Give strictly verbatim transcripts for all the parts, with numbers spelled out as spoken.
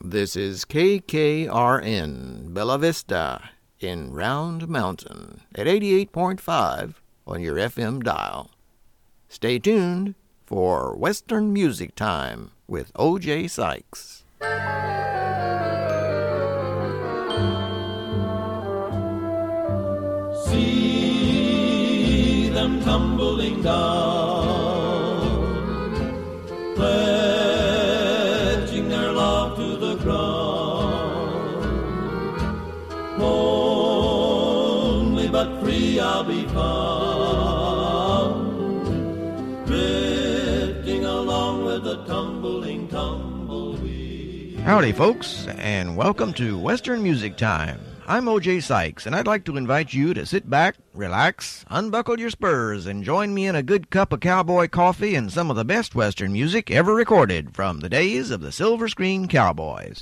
This is K K R N, Bella Vista, in Round Mountain, at eighty-eight point five on your F M dial. Stay tuned for Western Music Time with O J Sykes. See them tumbling down, pledging their love to the ground. Lonely but free I'll be found, drifting along with the tumbling tumbleweed. Howdy, folks, and welcome to Western Music Time. I'm O J Sykes, and I'd like to invite you to sit back, relax, unbuckle your spurs, and join me in a good cup of cowboy coffee and some of the best Western music ever recorded from the days of the Silver Screen Cowboys.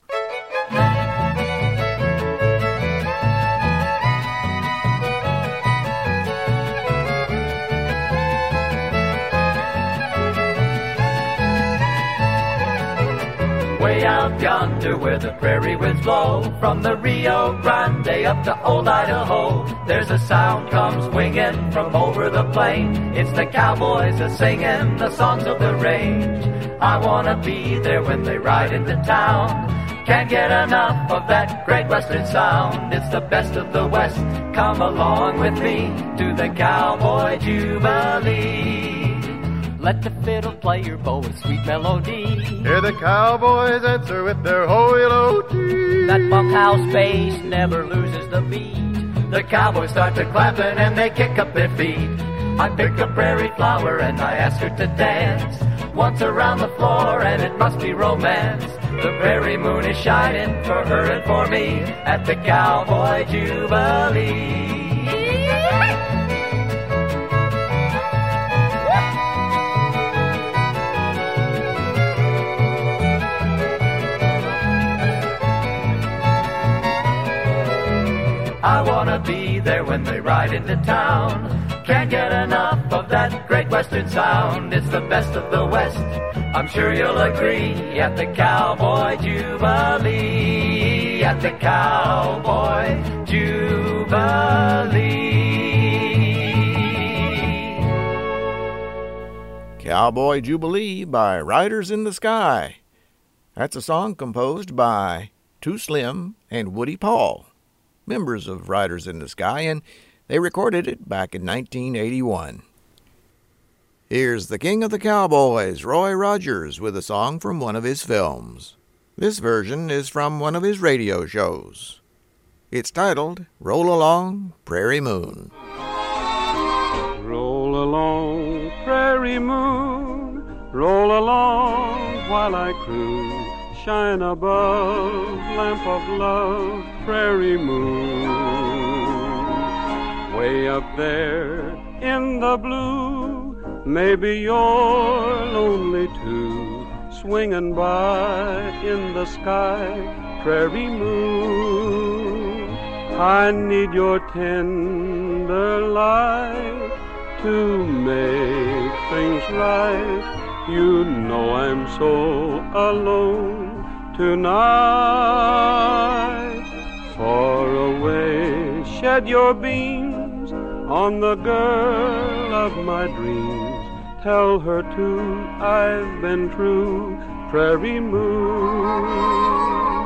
Way out yonder where the prairie winds blow, from the Rio Grande up to old Idaho, there's a sound comes winging from over the plain. It's the cowboys a singing the songs of the range. I wanna be there when they ride into town. Can't get enough of that great western sound. It's the best of the West. Come along with me to the Cowboy Jubilee. Let the fiddle play your bow with sweet melody. Hear the cowboys answer with their ho-il-o-tee. That bunkhouse bass never loses the beat. The cowboys start to clapping and they kick up their feet. I pick a prairie flower and I ask her to dance once around the floor, and it must be romance. The prairie moon is shining for her and for me at the Cowboy Jubilee. I wanna be there when they ride into town. Can't get enough of that great western sound. It's the best of the West, I'm sure you'll agree, at the Cowboy Jubilee. At the Cowboy Jubilee. Cowboy Jubilee by Riders in the Sky. That's a song composed by Too Slim and Woody Paul, members of Riders in the Sky, and they recorded it back in nineteen eighty-one. Here's the King of the Cowboys, Roy Rogers, with a song from one of his films. This version is from one of his radio shows. It's titled, Roll Along, Prairie Moon. Roll along, prairie moon, roll along while I croon. Shine above, lamp of love, prairie moon. Way up there in the blue, maybe you're lonely too, swinging by in the sky, prairie moon. I need your tender light to make things right. You know I'm so alone tonight. Far away, shed your beams on the girl of my dreams. Tell her too, I've been true, prairie moon.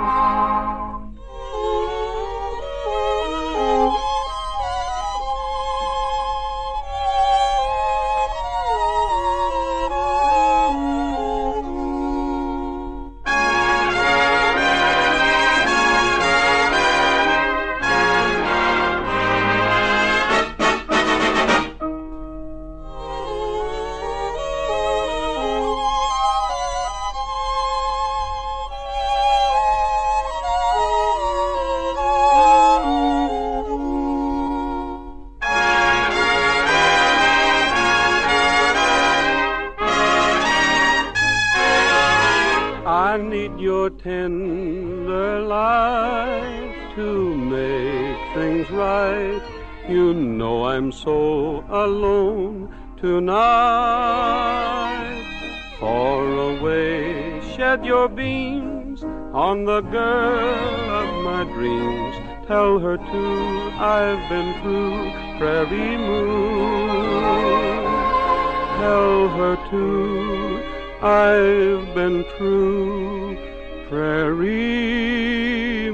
I need your tender light to make things right. You know I'm so alone tonight. Far away, shed your beams beams on the girl of my dreams. Tell her too, I've been through Prairie Moon. Tell her too, I've been true Prairie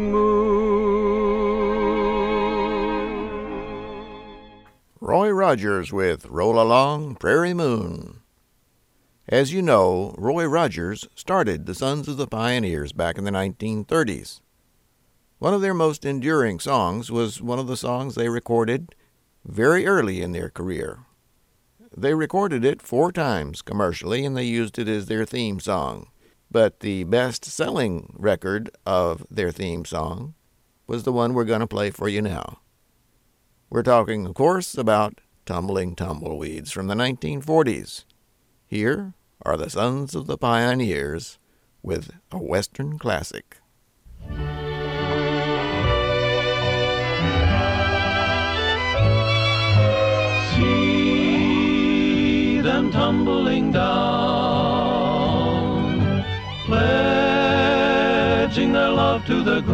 Moon. Roy Rogers with Roll Along Prairie Moon. As you know, Roy Rogers started the Sons of the Pioneers back in the nineteen thirties. One of their most enduring songs was one of the songs they recorded very early in their career. They recorded it four times commercially, and they used it as their theme song. But the best-selling record of their theme song was the one we're going to play for you now. We're talking, of course, about Tumbling Tumbleweeds from the nineteen forties. Here are the Sons of the Pioneers with a Western classic. See them tumbling down, pledging their love to the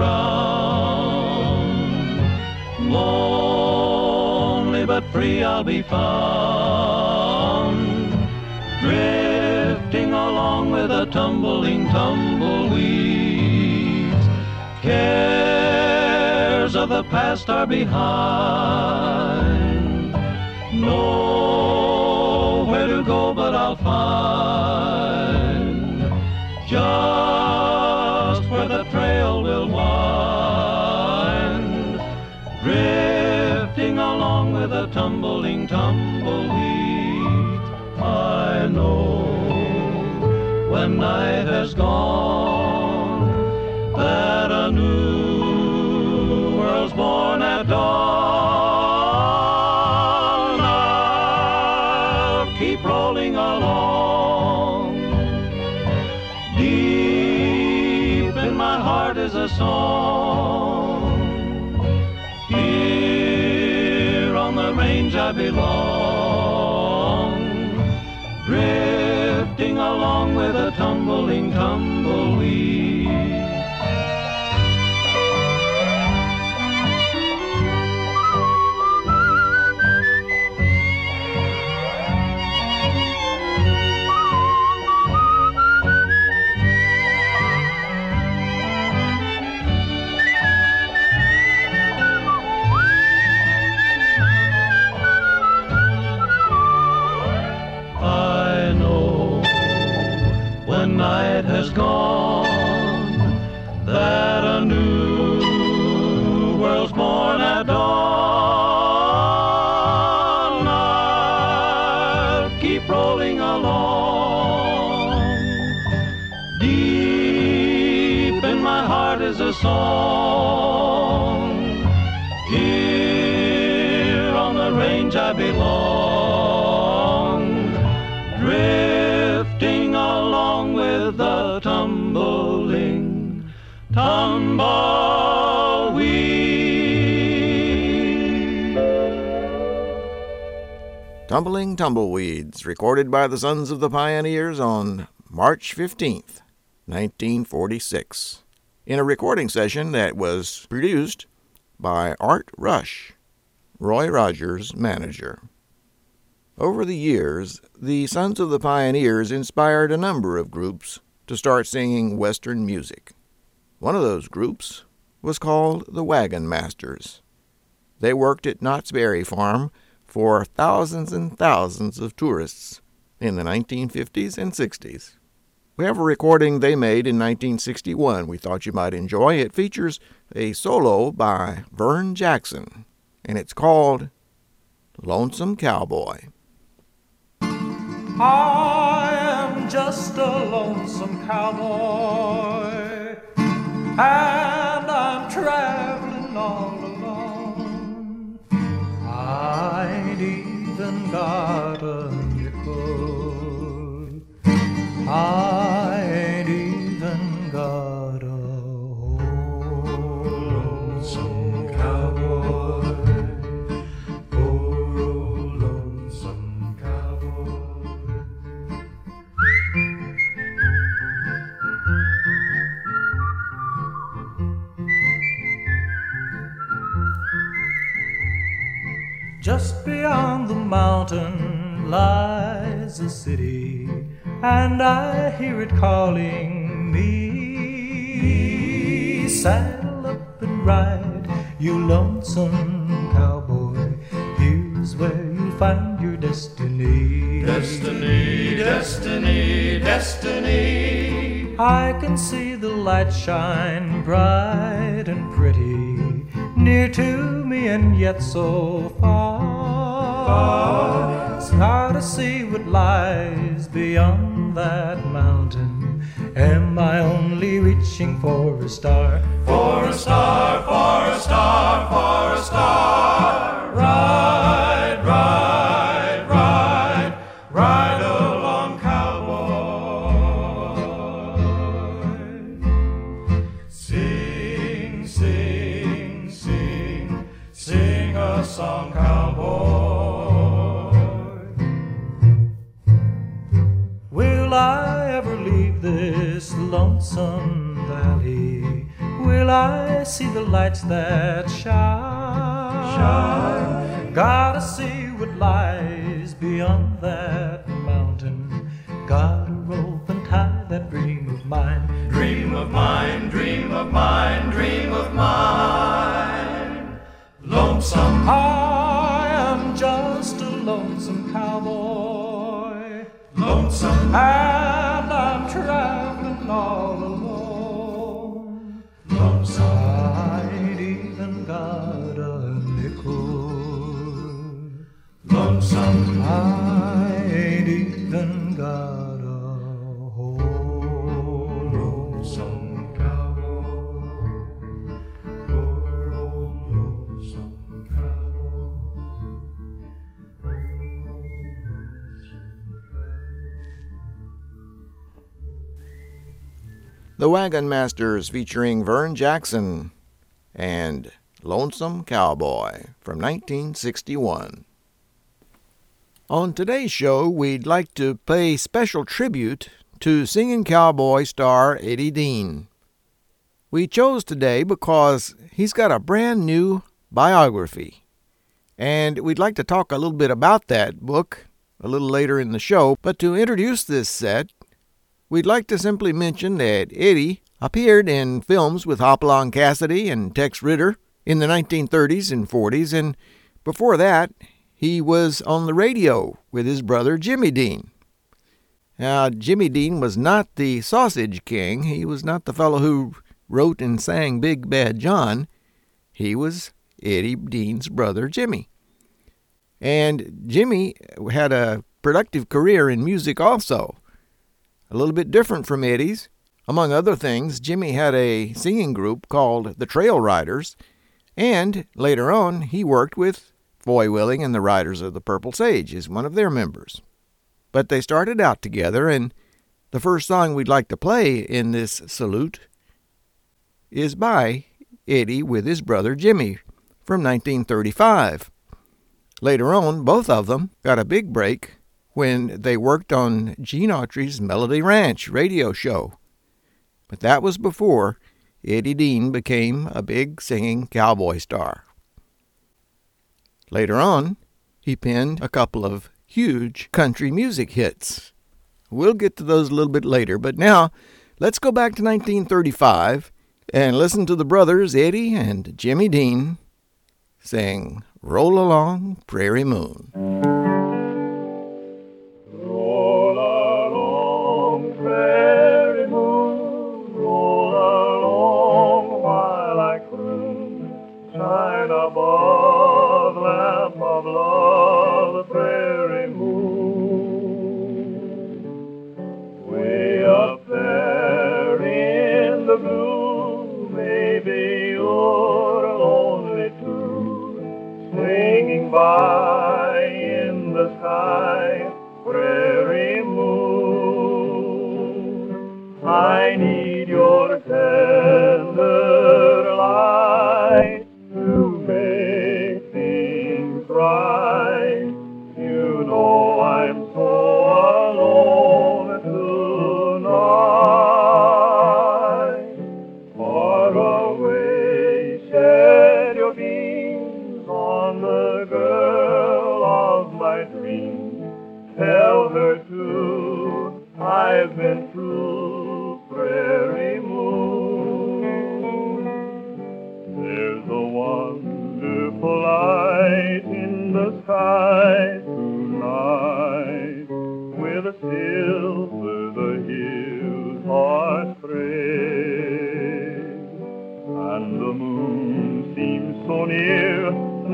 ground. Lonely but free I'll be found, drifting along with the tumbling tumbleweeds. Cares of the past are behind, nowhere to go but I'll find just where the trail will wind, drifting along with the tumbling tumbleweeds. I know when night has gone that a new world's born at dawn. I'll keep rolling along. Deep in my heart is a song. Here on the range I belong, drifting along with a tumbling tumbleweed. Night has gone, that a new world's born at dawn. I'll keep rolling along. Deep in my heart is a song. Here on the range I belong, drifting along with the tumbling tumbleweed. Tumbling Tumbleweeds, recorded by the Sons of the Pioneers on March fifteenth, nineteen forty-six, in a recording session that was produced by Art Rush, Roy Rogers' manager. Over the years, the Sons of the Pioneers inspired a number of groups to start singing Western music. One of those groups was called the Wagon Masters. They worked at Knott's Berry Farm for thousands and thousands of tourists in the nineteen fifties and sixties. We have a recording they made in nineteen sixty-one we thought you might enjoy. It features a solo by Vern Jackson, and it's called Lonesome Cowboy. I am just a lonesome cowboy, and I'm traveling all alone. I ain't even got a nickel, I ain't even got a home. Lonesome cowboy, poor old lonesome cowboy. Just beyond the mountain lies a city, and I hear it calling me. Saddle up and ride, you lonesome cowboy. Here's where you'll find your destiny. Destiny, destiny, destiny. I can see the light shine bright and pretty, near to me and yet so far. far. It's hard to see what lies beyond that mountain. Am I only reaching for a star? For a star, for a star, for a star. Ride, ride, ride, ride along, cowboy. Sing, sing, sing, sing a song, cowboy. Will I ever leave this lonesome valley? Will I see the lights that shine? shine? Gotta see what lies beyond that mountain. Gotta rope and tie that dream of mine. Dream of mine, dream of mine, dream of mine. Lonesome. I am just a lonesome cowboy. Lonesome. And I'm traveling all alone. Lonesome. I ain't even got a nickel. Lonesome. I ain't even got a home. Lonesome cowboy. Poor old lonesome cowboy. The Wagon Masters featuring Vern Jackson and Lonesome Cowboy from nineteen sixty-one. On today's show, we'd like to pay special tribute to singing cowboy star Eddie Dean. We chose today because he's got a brand new biography, and we'd like to talk a little bit about that book a little later in the show. But to introduce this set, we'd like to simply mention that Eddie appeared in films with Hopalong Cassidy and Tex Ritter in the nineteen thirties and forties, and before that, he was on the radio with his brother Jimmy Dean. Now, Jimmy Dean was not the Sausage King. He was not the fellow who wrote and sang Big Bad John. He was Eddie Dean's brother Jimmy. And Jimmy had a productive career in music also, a little bit different from Eddie's. Among other things, Jimmy had a singing group called the Trail Riders, and later on he worked with Foy Willing and the Riders of the Purple Sage as one of their members. But they started out together, and the first song we'd like to play in this salute is by Eddie with his brother Jimmy from nineteen thirty-five. Later on, both of them got a big break when they worked on Gene Autry's Melody Ranch radio show. But that was before Eddie Dean became a big singing cowboy star. Later on, he penned a couple of huge country music hits. We'll get to those a little bit later, but now let's go back to nineteen thirty-five and listen to the brothers Eddie and Jimmy Dean sing Roll Along, Prairie Moon. Roll along, prairie moon, roll along while I croon, shine above, lamp of love, the prairie moon. Way up there in the blue, maybe you're lonely too, swinging by in the sky, prairie moon. I need your tender light to make things right. You know I'm so alone tonight. Far away, shed your beams on the girl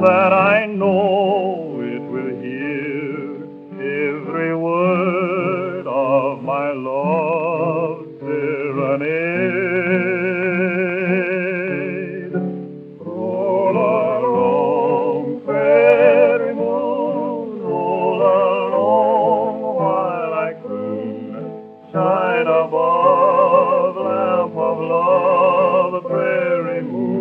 that I know it will hear every word of my love's serenade. Roll along, prairie moon, roll along while I croon. Shine above, lamp of love, the prairie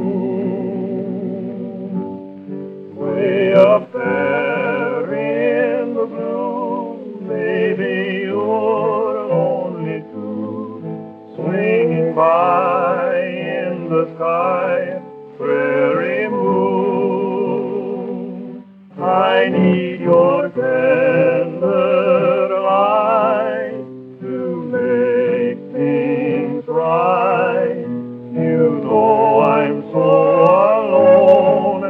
moon. Way up there in the blue, maybe you're only two, swinging by in the sky, prairie moon. I need your tender light to make things right. You know I'm so alone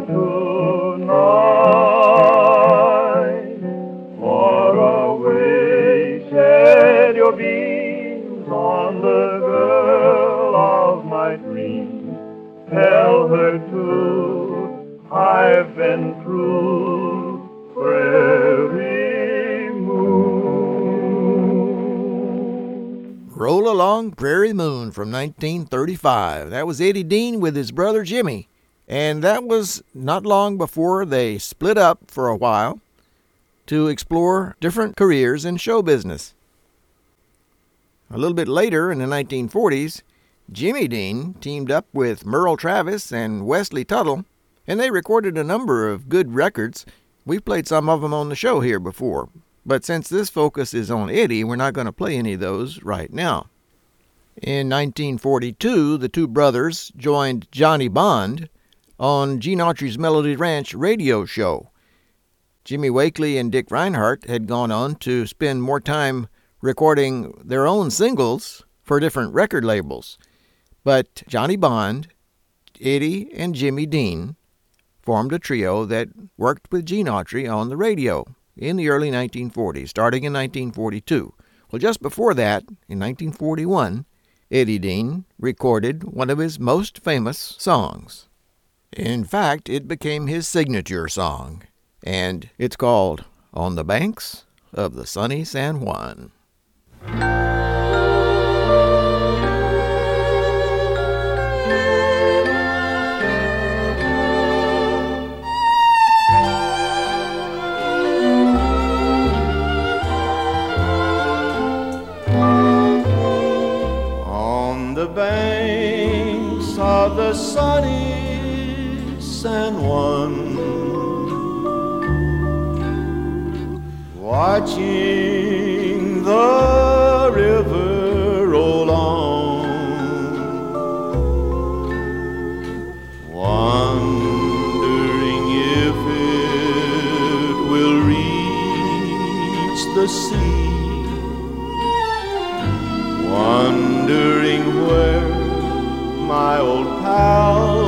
tonight. Far away, shed your beams on the girl of my dreams. Tell her too, I've been through, prairie moon. Roll Along Prairie Moon from nineteen thirty-five. That was Eddie Dean with his brother Jimmy. And that was not long before they split up for a while to explore different careers in show business. A little bit later, in the nineteen forties, Jimmy Dean teamed up with Merle Travis and Wesley Tuttle, and they recorded a number of good records. We've played some of them on the show here before, but since this focus is on Eddie, we're not going to play any of those right now. In nineteen forty-two, the two brothers joined Johnny Bond on Gene Autry's Melody Ranch radio show. Jimmy Wakely and Dick Reinhardt had gone on to spend more time recording their own singles for different record labels. But Johnny Bond, Eddie, and Jimmy Dean formed a trio that worked with Gene Autry on the radio in the early nineteen forties, starting in nineteen forty-two. Well, just before that, in nineteen forty-one, Eddie Dean recorded one of his most famous songs. In fact, it became his signature song, and it's called On the Banks of the Sunny San Juan. On the banks of the sunny San Juan, watching the river roll on, wondering if it will reach the sea, wondering where my old pal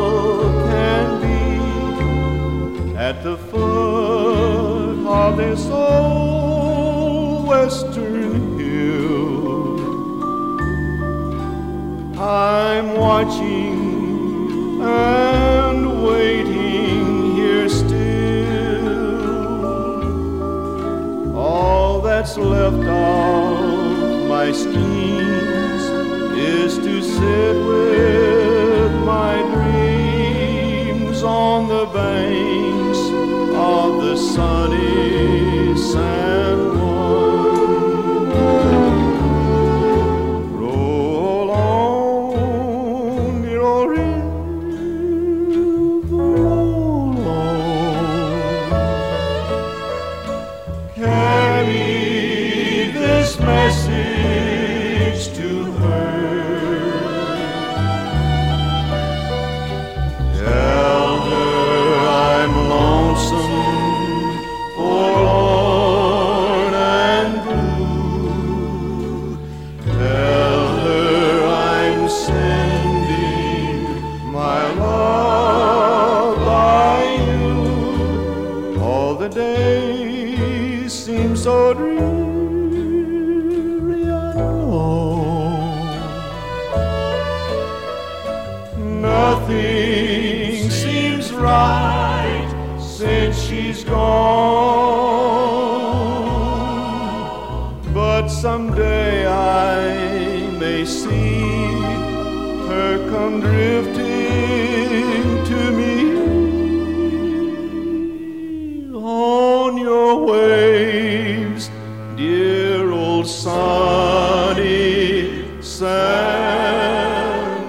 at the foot of this old western hill. I'm watching and waiting here still. All that's left of my schemes is to sit with my dreams on the banks of the sunny San Juan. Roll on, dear old river, roll on. Carry this message to her. Tell her I'm lonesome, forlorn and blue. Tell her I'm sending my love by you. All the days seem so dreary and long. Nothing seems right she's gone, but someday I may see her come drifting to me on your waves, dear old sunny San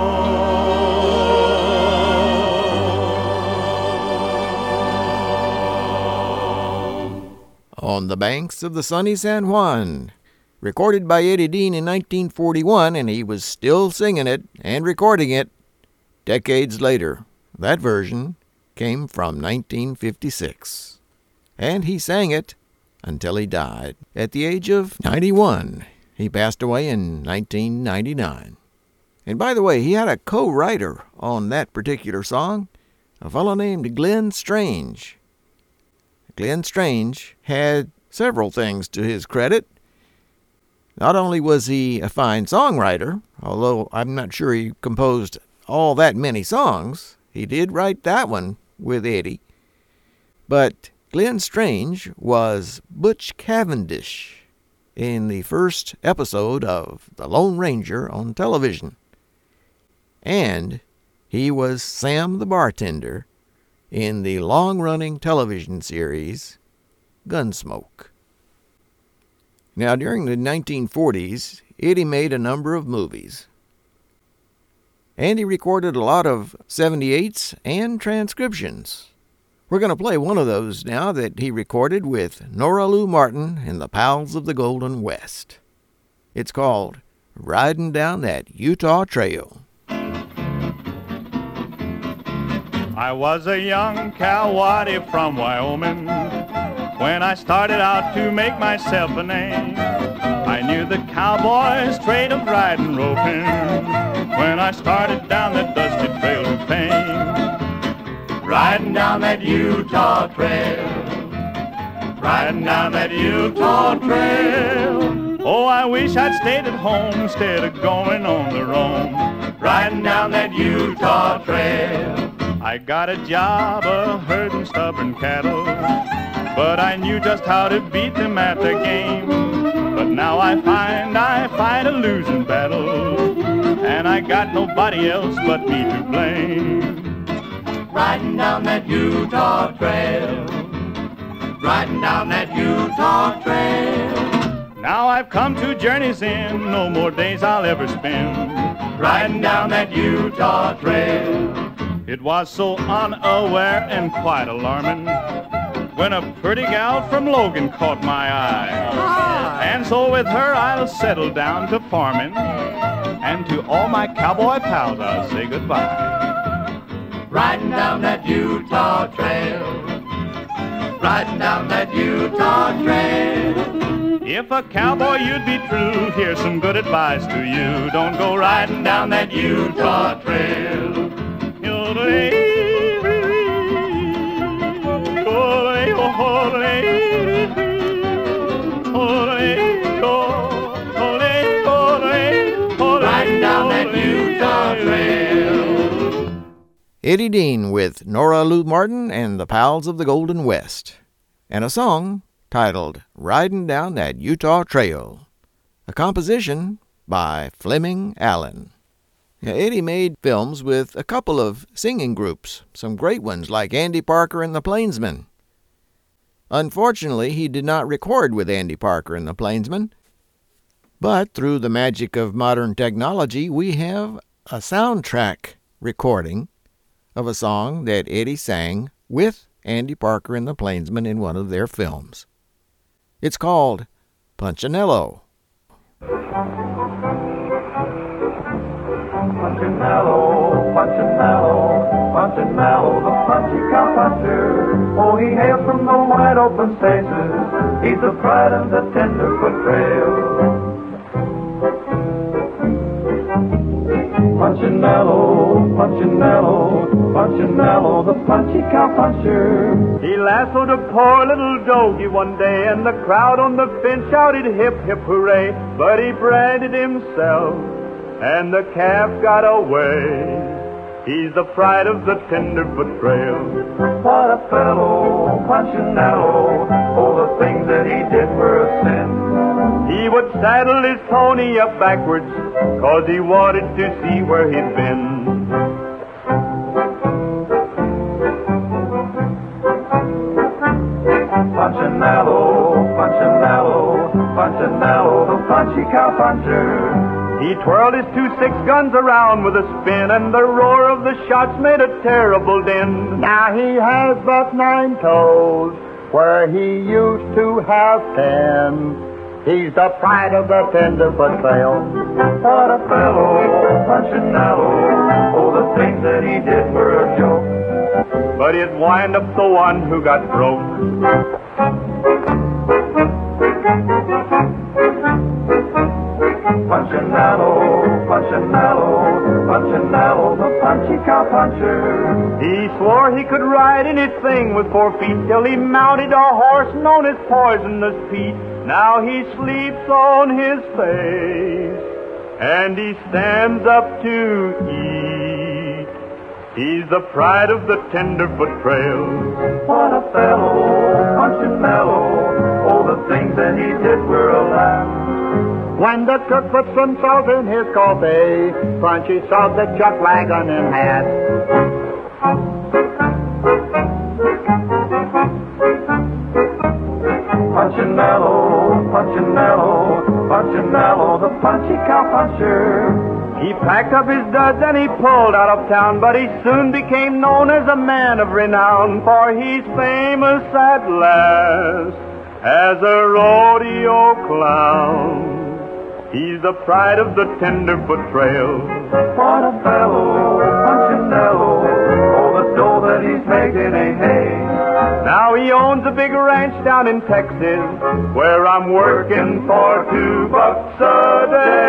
Juan. On the Banks of the Sunny San Juan, recorded by Eddie Dean in nineteen forty-one, and he was still singing it and recording it decades later. That version came from nineteen fifty-six, and he sang it until he died at the age of ninety-one. He passed away in nineteen ninety-nine. And by the way, he had a co-writer on that particular song, a fellow named Glenn Strange. Glenn Strange had several things to his credit. Not only was he a fine songwriter, although I'm not sure he composed all that many songs, he did write that one with Eddie, but Glenn Strange was Butch Cavendish in the first episode of The Lone Ranger on television. And he was Sam the bartender in the long-running television series Gunsmoke. Now, during the nineteen forties, Eddie made a number of movies. And he recorded a lot of seventy-eights and transcriptions. We're going to play one of those now that he recorded with Nora Lou Martin and the Pals of the Golden West. It's called Riding Down That Utah Trail. I was a young cowwaddy from Wyoming when I started out to make myself a name. I knew the cowboy's trade of riding roping when I started down that dusty trail to fame. Riding down that Utah trail, riding down that Utah trail. Oh, I wish I'd stayed at home instead of going on the roam. Riding down that Utah trail. I got a job a herding stubborn cattle, but I knew just how to beat them at the game. But now I find I fight a losing battle, and I got nobody else but me to blame. Riding down that Utah trail, riding down that Utah trail. Now I've come to journey's end, no more days I'll ever spend riding down that Utah trail. It was so unaware and quite alarming when a pretty gal from Logan caught my eye. Hi. And so with her I'll settle down to farming, and to all my cowboy pals I'll say goodbye. Riding down that Utah trail, riding down that Utah trail. If a cowboy you'd be true, here's some good advice to you. Don't go riding down that Utah trail. Riding down that Utah trail. Eddie Dean with Nora Lou Martin and the Pals of the Golden West, and a song titled Riding Down That Utah Trail, a composition by Fleming Allen. Now, Eddie made films with a couple of singing groups, some great ones like Andy Parker and the Plainsmen. Unfortunately, he did not record with Andy Parker and the Plainsmen, but through the magic of modern technology, we have a soundtrack recording of a song that Eddie sang with Andy Parker and the Plainsmen in one of their films. It's called Punchinello. Punchinello, Punchinello, Punchinello, the punchy cowpuncher. Oh, he hails from the wide open spaces. He's the pride of the Tenderfoot Trail. Punchinello, Punchinello, Punchinello, the punchy cowpuncher. He lassoed a poor little doggy one day, and the crowd on the fence shouted hip, hip, hooray. But he branded himself, and the calf got away. He's the pride of the Tenderfoot Trail. What a fellow, Punchinello. Oh, the things that he did were a sin. He would saddle his pony up backwards, 'cause he wanted to see where he'd been. Punchinello, Punchinello, Punchinello, the punchy cowpuncher. He twirled his two six guns around with a spin, and the roar of the shots made a terrible din. Now he has but nine toes, where he used to have ten. He's the pride of the Tenderfoot Trail. What a fellow, Punchinello. Oh, the things that he did were a joke. But it wind up the one who got broke. Punchinello, Punchinello, Punchinello, the punchy cowpuncher. He swore he could ride anything with four feet till he mounted a horse known as Poisonous Pete. Now he sleeps on his face, and he stands up to eat. He's the pride of the Tenderfoot Trail. What a fellow, Punchinello. Oh, the things that he did were a laugh. When the cook put some salt in his coffee, Punchy sawed the chuck wagon in half. Punchinello, Punchinello, Punchinello, the punchy cowpuncher. He packed up his duds and he pulled out of town, but he soon became known as a man of renown, for he's famous at last as a rodeo clown. He's the pride of the Tenderfoot Trail. What a fellow, Punchinello. Oh, the dough that he's making ain't hay. Now he owns a big ranch down in Texas, where I'm working for two bucks a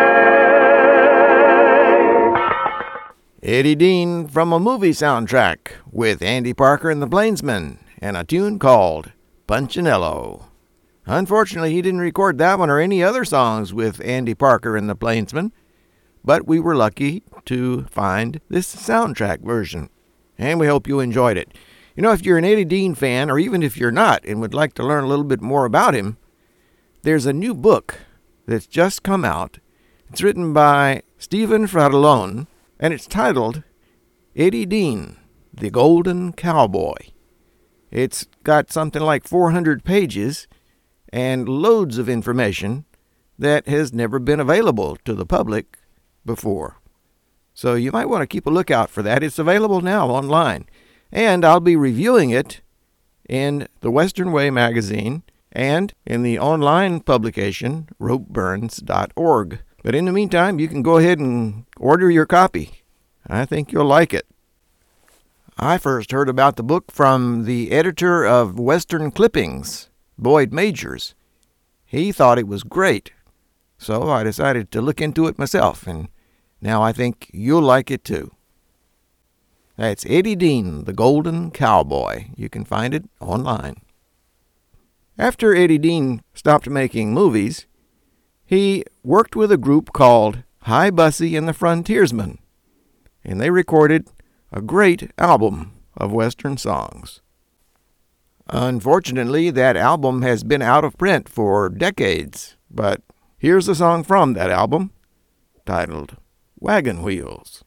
day. Eddie Dean from a movie soundtrack with Andy Parker and the Plainsmen and a tune called Punchinello. Unfortunately, he didn't record that one or any other songs with Andy Parker and the Plainsmen, but we were lucky to find this soundtrack version, and we hope you enjoyed it. You know, if you're an Eddie Dean fan, or even if you're not and would like to learn a little bit more about him, there's a new book that's just come out. It's written by Stephen Fratellone, and it's titled Eddie Dean, the Golden Cowboy. It's got something like four hundred pages and loads of information that has never been available to the public before. So you might want to keep a lookout for that. It's available now online. And I'll be reviewing it in the Western Way magazine and in the online publication, rope burns dot org. But in the meantime, you can go ahead and order your copy. I think you'll like it. I first heard about the book from the editor of Western Clippings, Boyd Majors. He thought it was great, so I decided to look into it myself, and now I think you'll like it too. That's Eddie Dean, the Golden Cowboy. You can find it online. After Eddie Dean stopped making movies, he worked with a group called Hi Bussy and the Frontiersmen, and they recorded a great album of Western songs. Unfortunately, that album has been out of print for decades, but here's a song from that album titled Wagon Wheels.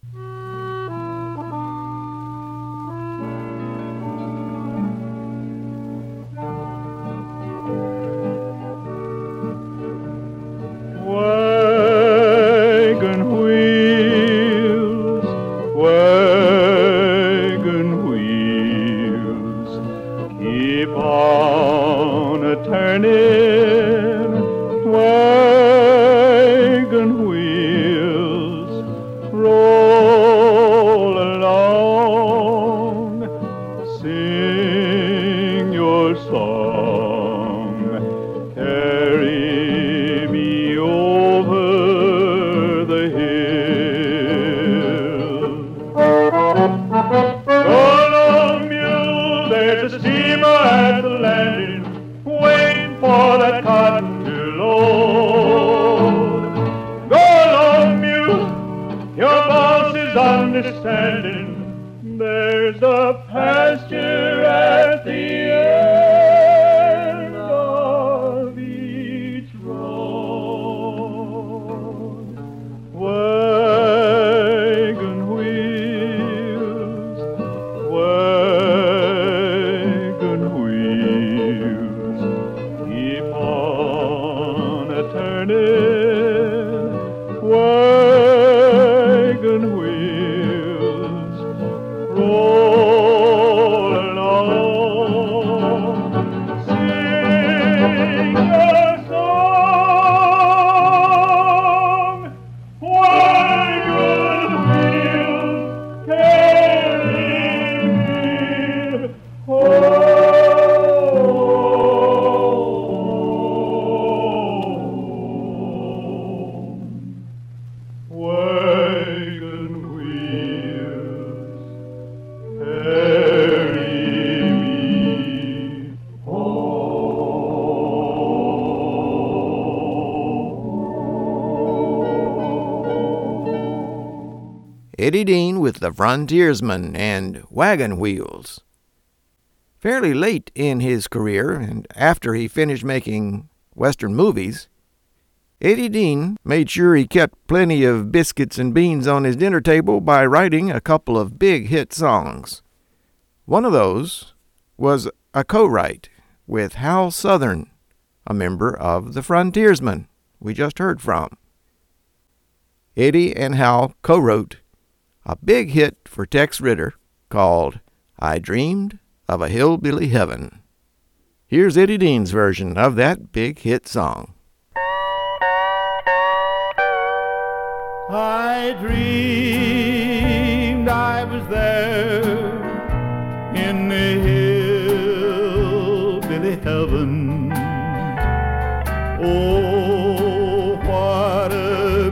Wagon wheels, wagon wheels, keep on a turning. Wagon wheels, roll misunderstanding. There's a pasture at the end of each road. Wagon wheels, wagon wheels, keep on a turning. Wagon wheels, roll along, sing a song. Wagon wheels, carry me home. Wagon wheels, carry me home. Eddie Dean with the Frontiersman and Wagon Wheels. Fairly late in his career, and after he finished making Western movies, Eddie Dean made sure he kept plenty of biscuits and beans on his dinner table by writing a couple of big hit songs. One of those was a co-write with Hal Southern, a member of the Frontiersmen we just heard from. Eddie and Hal co-wrote a big hit for Tex Ritter called I Dreamed of a Hillbilly Heaven. Here's Eddie Dean's version of that big hit song. I dreamed I was there in the hillbilly heaven. Oh, what a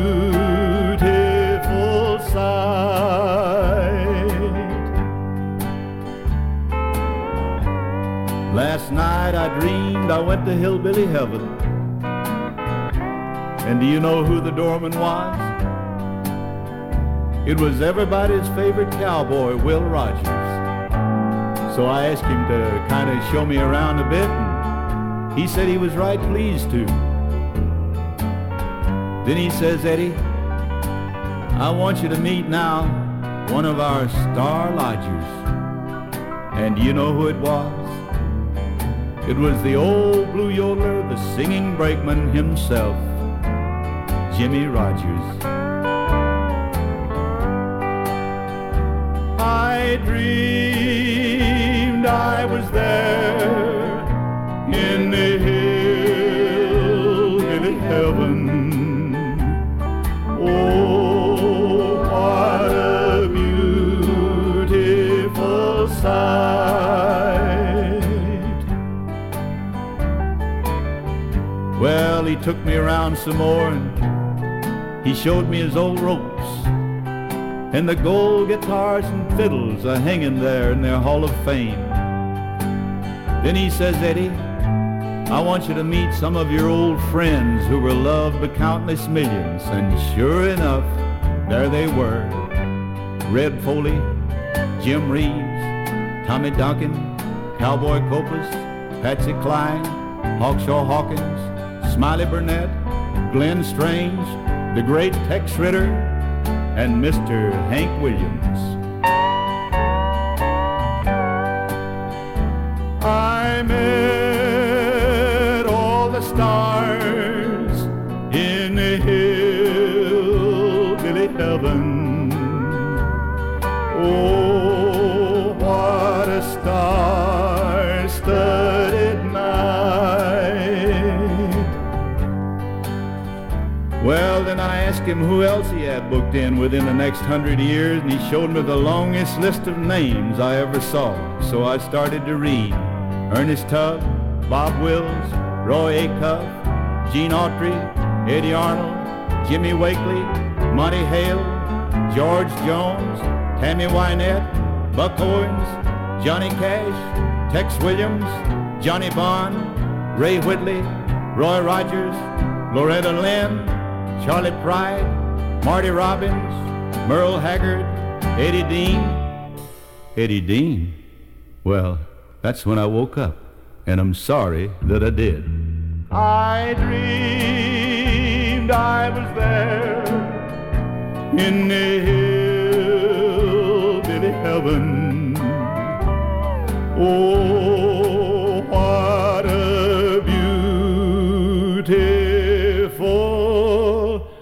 beautiful sight. Last night I dreamed I went to hillbilly heaven. And do you know who the doorman was? It was everybody's favorite cowboy, Will Rogers. So I asked him to kind of show me around a bit, and he said he was right pleased to. Then he says, Eddie, I want you to meet now one of our star lodgers. And do you know who it was? It was the old blue yodeler, the singing brakeman himself, Jimmy Rogers. I dreamed I was there in the hillbilly heaven. Oh, what a beautiful sight. Well, he took me around some more and he showed me his old ropes and the gold guitars and fiddles are hanging there in their Hall of Fame. Then he says, Eddie, I want you to meet some of your old friends who were loved by countless millions. And sure enough, there they were. Red Foley, Jim Reeves, Tommy Duncan, Cowboy Copas, Patsy Cline, Hawkshaw Hawkins, Smiley Burnett, Glenn Strange, the great Tex Ritter, and Mister Hank Williams. I met all the stars in the hillbilly heaven. Oh, what a star-studded night. Well, then I asked him who else he had booked in within the next hundred years, and he showed me the longest list of names I ever saw. So I started to read. Ernest Tubb, Bob Wills, Roy Acuff, Gene Autry, Eddie Arnold, Jimmy Wakely, Monty Hale, George Jones, Tammy Wynette, Buck Owens, Johnny Cash, Tex Williams, Johnny Bond, Ray Whitley, Roy Rogers, Loretta Lynn, Charlie Pride, Marty Robbins, Merle Haggard, Eddie Dean. Eddie Dean? Well, that's when I woke up, and I'm sorry that I did. I dreamed I was there in the hillbilly heaven. Oh, what a beautiful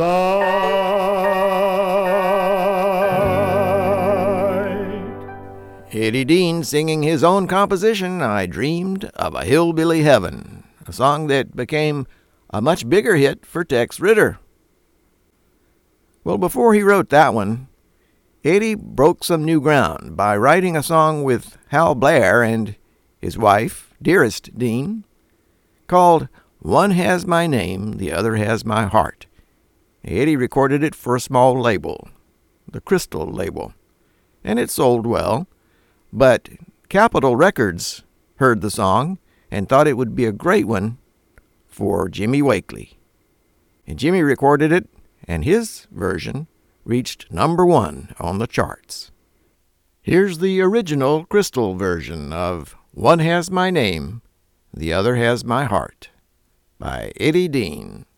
sight. Eddie Dean singing his own composition, I Dreamed of a Hillbilly Heaven, a song that became a much bigger hit for Tex Ritter. Well, before he wrote that one, Eddie broke some new ground by writing a song with Hal Blair and his wife, Dearest Dean, called One Has My Name, the Other Has My Heart. Eddie recorded it for a small label, the Crystal label, and it sold well, but Capitol Records heard the song and thought it would be a great one for Jimmy Wakely. And Jimmy recorded it, and his version reached number one on the charts. Here's the original Crystal version of One Has My Name, the Other Has My Heart by Eddie Dean.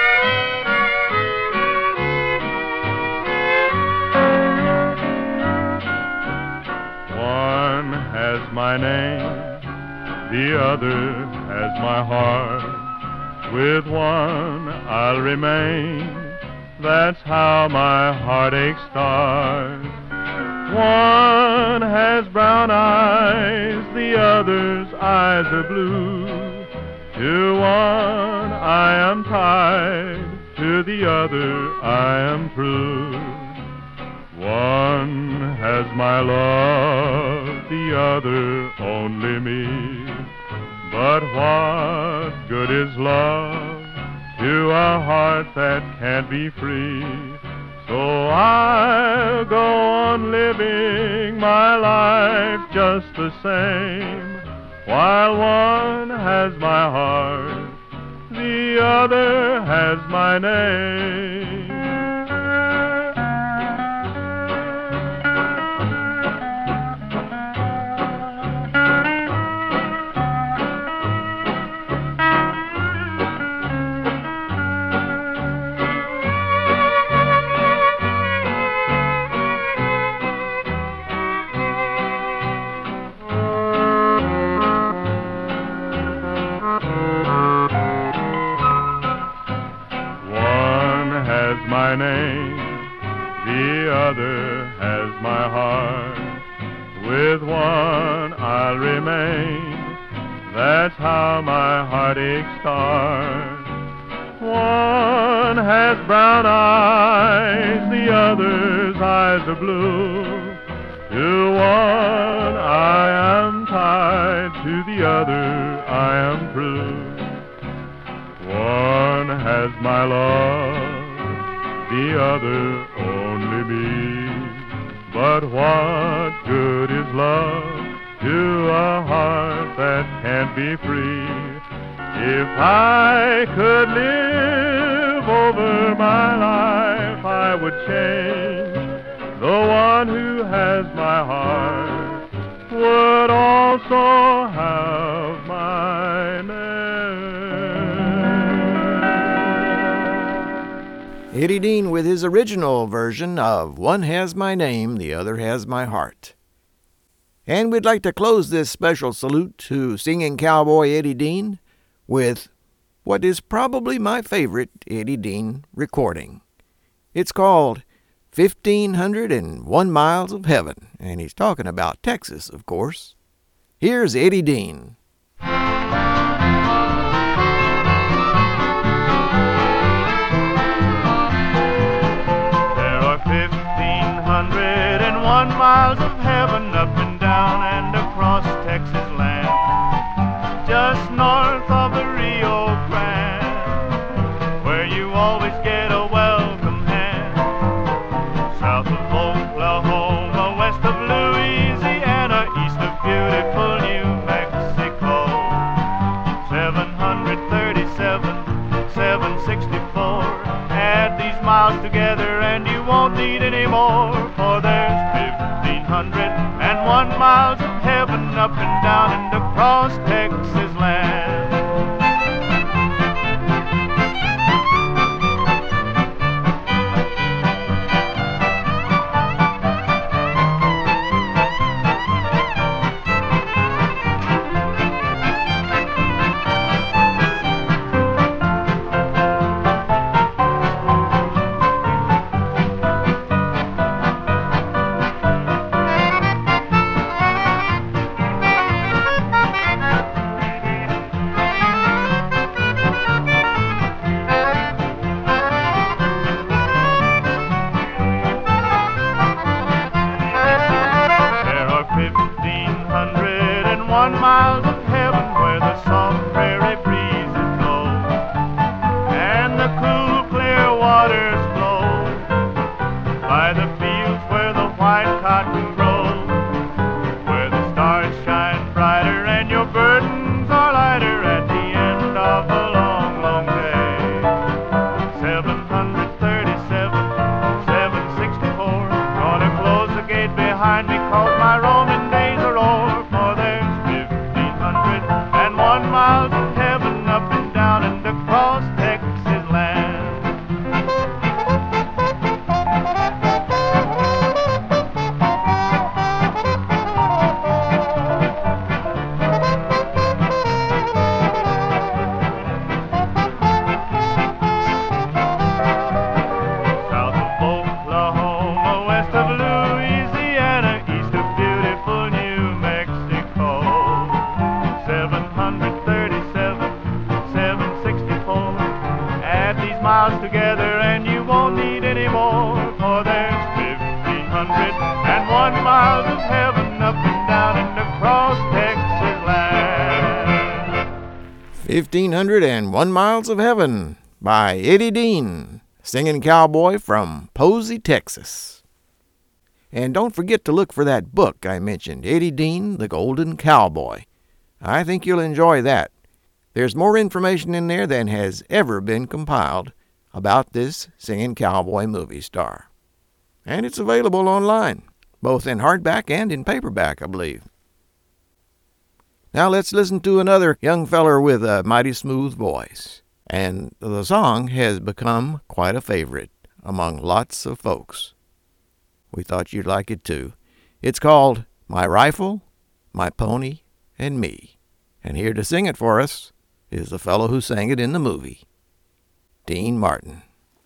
One has my name, the other has my heart. With one I'll remain, that's how my heartache starts. One has brown eyes, the other's eyes are blue. To one I am tied, to the other I am true. One has my love, the other only me. But what good is love to a heart that can't be free? So I'll go on living my life just the same, while one has my heart, the other has my name. My name, the other has my heart. With one I'll remain, that's how my heartache starts. One has brown eyes, the other's eyes are blue. To one I am tied, to the other I am true. One has my love, the other only me. But what good is love to a heart that can't be free? If I could live over my life, I would change. The one who has my heart would also have my name. Eddie Dean with his original version of One Has My Name, the Other Has My Heart. And we'd like to close this special salute to singing cowboy Eddie Dean with what is probably my favorite Eddie Dean recording. It's called fifteen hundred one Miles of Heaven, and he's talking about Texas, of course. Here's Eddie Dean. One miles of heaven up and down and across Texas land, just north of the Rio Grande, where you always get a welcome hand. South of Oklahoma, west of Louisiana, east of beautiful New Mexico. seven thirty-seven, seven sixty-four, add these miles together and you won't need any more, for there's fifteen hundred and one miles of heaven up and down and across Texas land. Miles of heaven where the soft prairie breezes blow and the cool clear waters flow by the fields where the white cotton grows, where the stars shine brighter and your burdens are lighter at the end of a long, long day. seven thirty-seven, seven sixty-four, gonna close the gate behind me 'cause my roaming days are o'er, for there's and one miles of heaven up and down and across Texas land. South of Oklahoma, west of Louisiana, east of beautiful New Mexico, seven thirty-seven, seven sixty-four. Add these miles together and you won't need any more, for there's fifteen hundred and one miles of heaven up and down and across Texas land. fifteen hundred and one miles of heaven by Eddie Dean, singing cowboy from Posey, Texas. And don't forget to look for that book I mentioned, Eddie Dean, The Golden Cowboy. I think you'll enjoy that. There's more information in there than has ever been compiled about this singing cowboy movie star. And it's available online, both in hardback and in paperback, I believe. Now let's listen to another young feller with a mighty smooth voice. And the song has become quite a favorite among lots of folks. We thought you'd like it too. It's called My Rifle, My Pony, and Me. And here to sing it for us is the fellow who sang it in the movie, Dean Martin.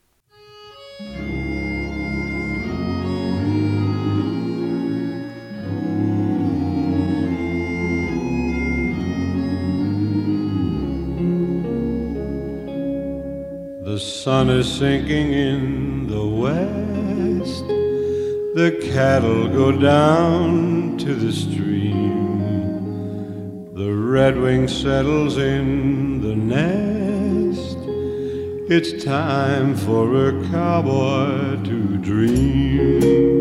The sun is sinking in the west. The cattle go down to the stream. The redwing settles in the nest. It's time for a cowboy to dream.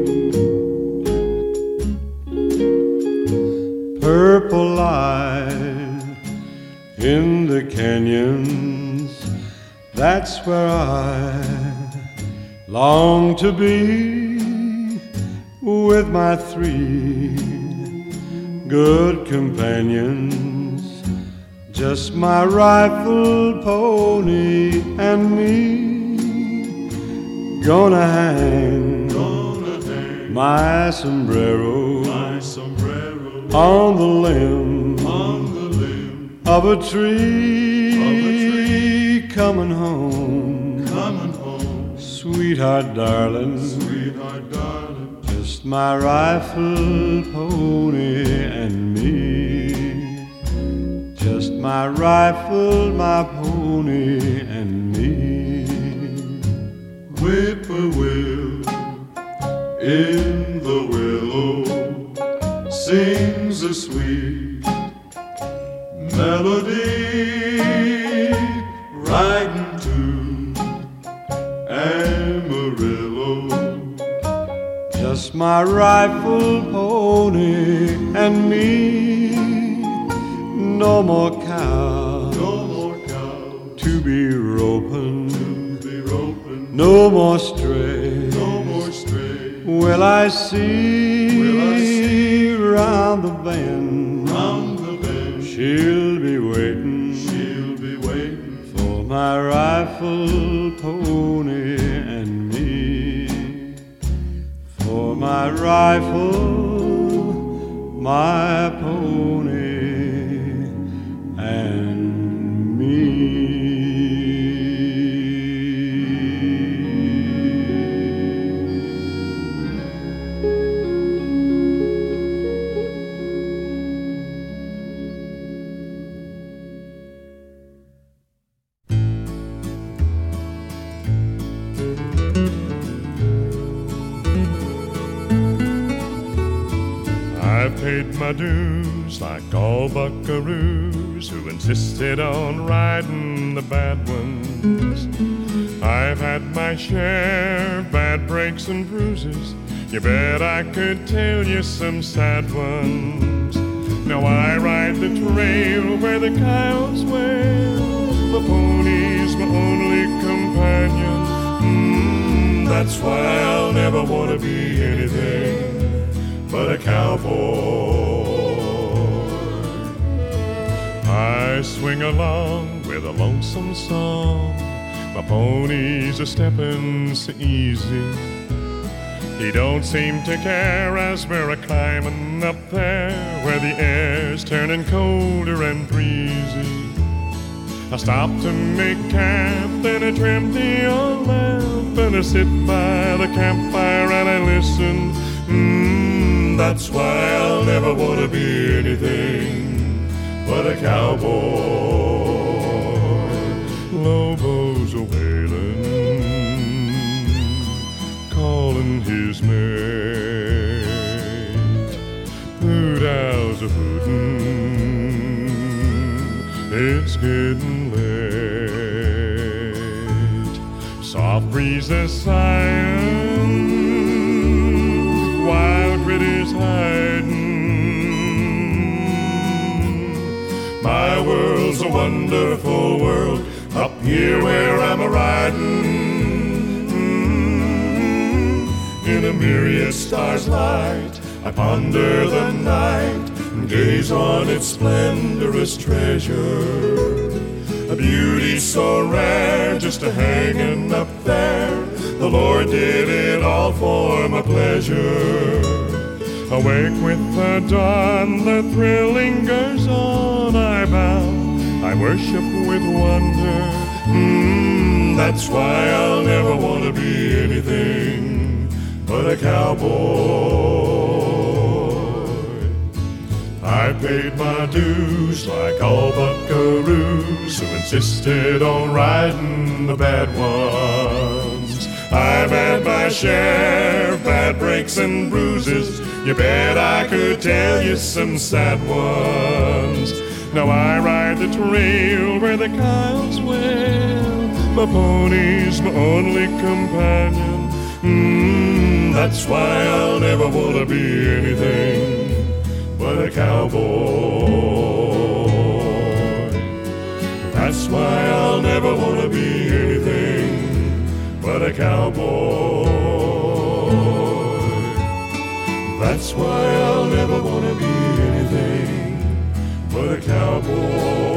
Purple light in the canyons, that's where I long to be, with my three good companions, just my rifle, pony, and me. Gonna hang, Gonna hang my, sombrero my sombrero on the limb, on the limb of a tree, of a tree. Coming home, coming home, sweetheart darling, sweetheart darling, just my rifle, pony, and me. Just my rifle, my pony, and me. Whippoorwill in the willow sings a sweet melody, riding to Amarillo. Just my rifle, pony, and me. No more cow, no more cow to be roping, to be roping. No more stray, no more stray will I see, will I see round the bend, round the bend. She'll be waiting, she'll be waiting for my rifle, pony, and me. For my rifle, my pony, and me. I've paid my dues like all buckaroos who insisted on riding the bad ones. I've had my share of bad breaks and bruises. You bet I could tell you some sad ones. Now I ride the trail where the coyotes wail. My pony's my only companion. Mm, that's why I'll never want to be anything but a cowboy. I swing along with a lonesome song. My pony's a steppin' so easy. He don't seem to care as we're a climbing up there where the air's turning colder and breezy. I stop to make camp, then I trim the old lamp, and I sit by the campfire and I listen. Mm, that's why I'll never want to be anything but a cowboy. Lobo's a wailing, calling his mate. Hoot owls a hootin', it's getting late. Soft breezes sighing, wild critters hiding. My world's a wonderful world up here where I'm a riding. In a myriad stars light, I ponder the night and gaze on its splendorous treasure. A beauty so rare, just a hanging up there. The Lord did it all for my pleasure. Awake with the dawn, the thrill lingers on. I bow, I worship with wonder. Mm, that's why I'll never want to be anything but a cowboy. I paid my dues like all buckaroos who insisted on riding the bad ones. I've had my share of bad breaks and bruises. You bet I could tell you some sad ones. Now I ride the trail where the coyotes wail. My pony's my only companion. Mm, that's why I'll never want to be anything but a cowboy. That's why I'll never want to be anything but a cowboy. That's why I'll never want to be anything but a cowboy.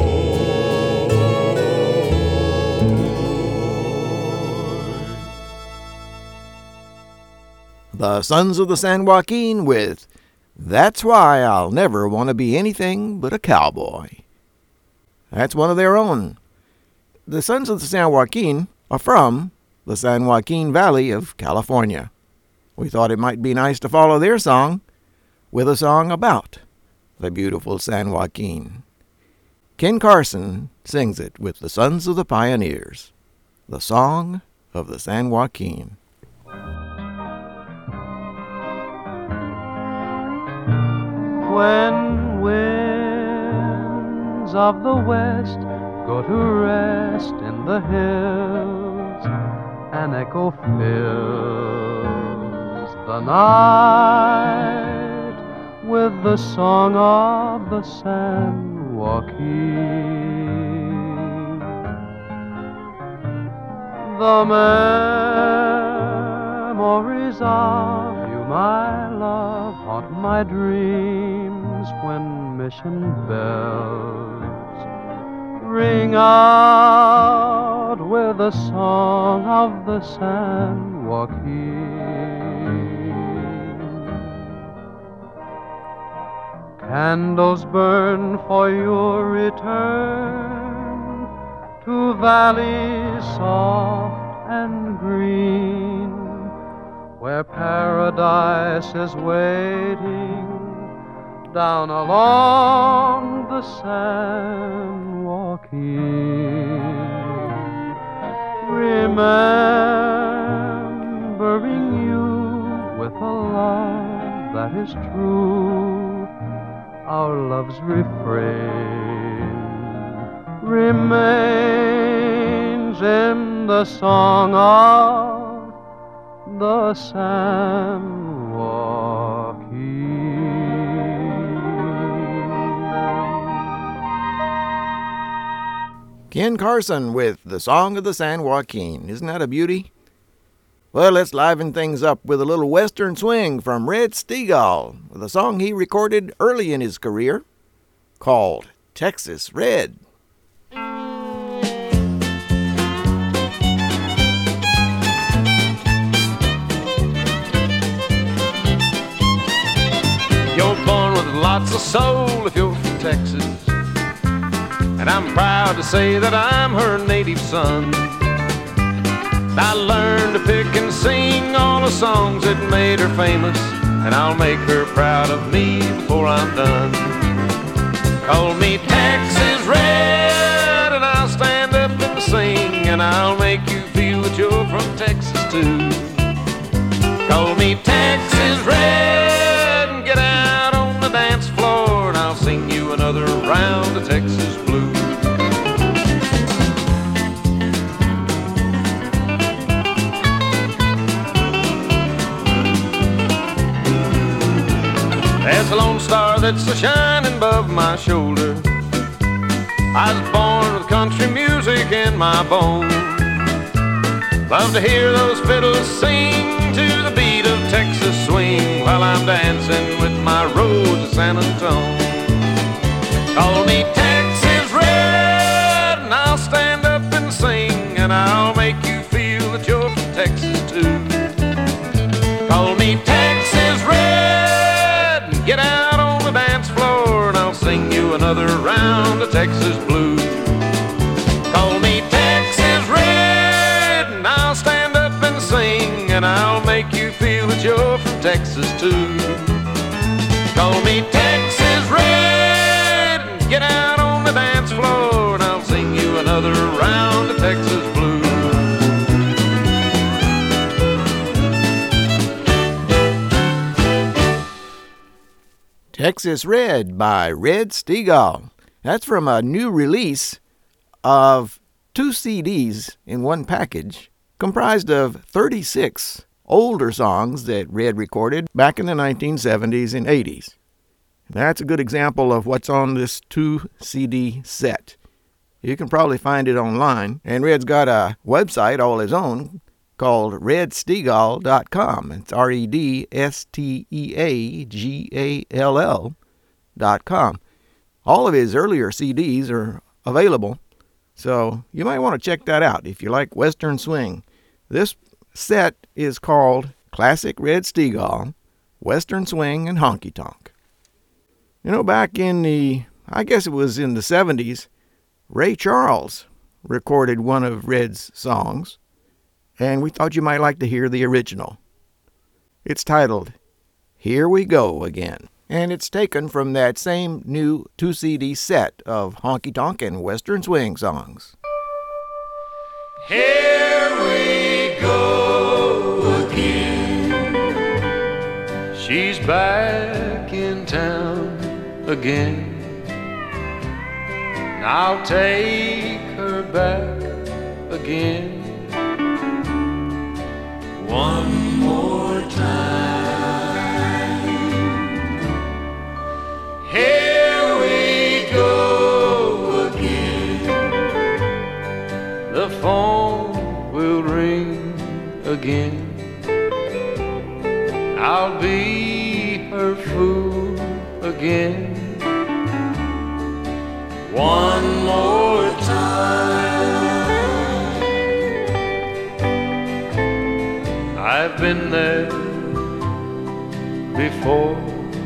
The Sons of the San Joaquin with That's Why I'll Never Want to Be Anything But a Cowboy. That's one of their own. The Sons of the San Joaquin are from the San Joaquin Valley of California. We thought it might be nice to follow their song with a song about the beautiful San Joaquin. Ken Carson sings it with the Sons of the Pioneers, the Song of the San Joaquin. When winds of the west go to rest in the hills, an echo fills the night with the song of the San Joaquin. The memories of you my love haunt my dreams when mission bells ring out with the song of the San Joaquin. Candles burn for your return to valleys soft and green, where paradise is waiting down along the San Joaquin. Remembering you with a love that is true, our love's refrain remains in the song of the San Joaquin. Ken Carson with the Song of the San Joaquin. Isn't that a beauty? Well, let's liven things up with a little western swing from Red Steagall with a song he recorded early in his career called Texas Red. You're born with lots of soul if you're from Texas, and I'm proud to say that I'm her native son. I learned to pick and sing all the songs that made her famous, and I'll make her proud of me before I'm done. Call me Texas Red, and I'll stand up and sing, and I'll make you feel that you're from Texas too. Call me Texas Red, and get out on the dance floor, and I'll sing you another round of Texas blues. There's a lone star that's a-shining above my shoulder. I was born with country music in my bones. Love to hear those fiddles sing to the beat of Texas swing while I'm dancing with my rose of San Antonio. Call me Texas Red, and I'll stand up and sing, and I'll make you feel that you're from Texas too. Call me Texas Red, and get out on the dance floor, and I'll sing you another round of Texas blues. Call me Texas Red, and I'll stand up and sing, and I'll make you feel that you're from Texas too. Call me Texas Red, and get out on the dance floor, and I'll sing you another round of Texas blues. Texas Red by Red Steagall. That's from a new release of two C Ds in one package, comprised of thirty-six older songs that Red recorded back in the nineteen seventies and eighties. That's a good example of what's on this two C D set. You can probably find it online, and Red's got a website all his own called red steagall dot com. It's R E D S T E A G A L L dot com. All of his earlier C Ds are available, so you might want to check that out if you like Western Swing. This set is called Classic Red Steagall, Western Swing and Honky Tonk. You know, back in the, I guess it was in the seventies, Ray Charles recorded one of Red's songs, and we thought you might like to hear the original. It's titled, Here We Go Again, and it's taken from that same new two C D set of honky tonk and Western Swing songs. Here we go again. She's back in town again. I'll take her back again. One more time. Here we go again. The phone will ring again. I'll be her food again. One more time. I've been there before,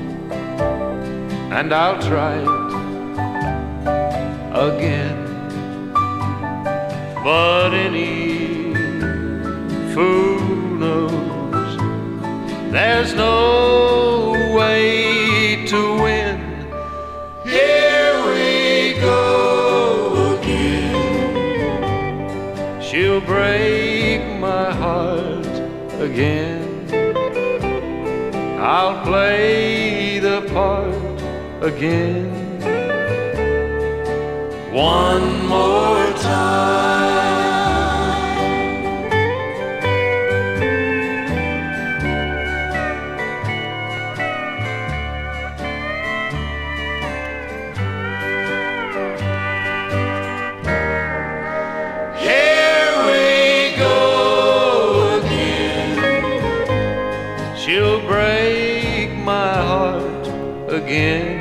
and I'll try it again. But any fool knows there's no way to win. Here we go again. She'll break my heart again. I'll play the part again. One more time. Here we go again. She'll break my heart again.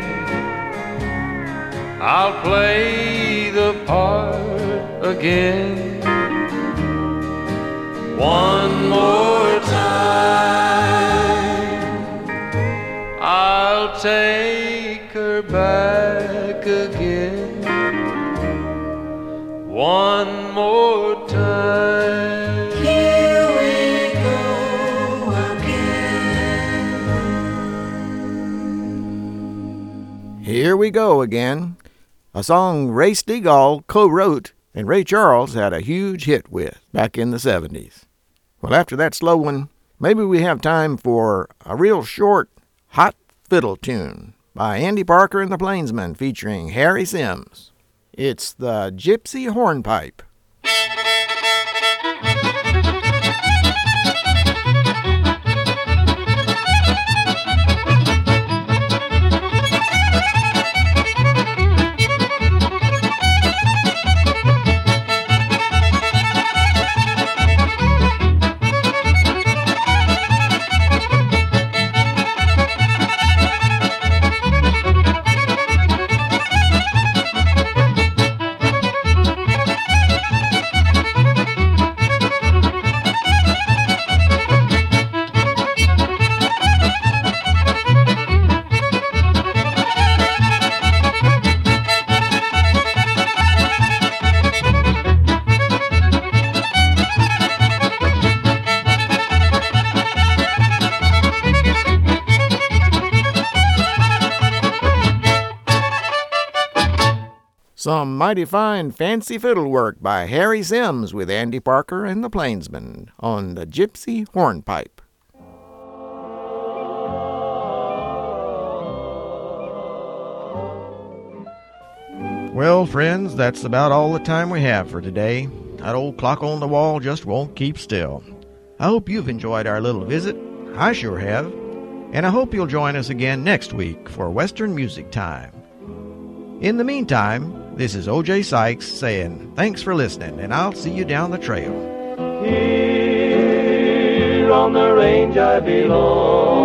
I'll play the part again. One more time. I'll take her back again. One more time. Here we go again. Here we go again. A song Ray Stegall co-wrote and Ray Charles had a huge hit with back in the seventies. Well, after that slow one, maybe we have time for a real short, hot fiddle tune by Andy Parker and the Plainsmen featuring Harry Sims. It's the Gypsy Hornpipe. Some mighty fine fancy fiddle work by Harry Sims with Andy Parker and the Plainsmen on the Gypsy Hornpipe. Well, friends, that's about all the time we have for today. That old clock on the wall just won't keep still. I hope you've enjoyed our little visit. I sure have. And I hope you'll join us again next week for Western Music Time. In the meantime, this is O J Sykes saying thanks for listening, and I'll see you down the trail. Here on the range I belong.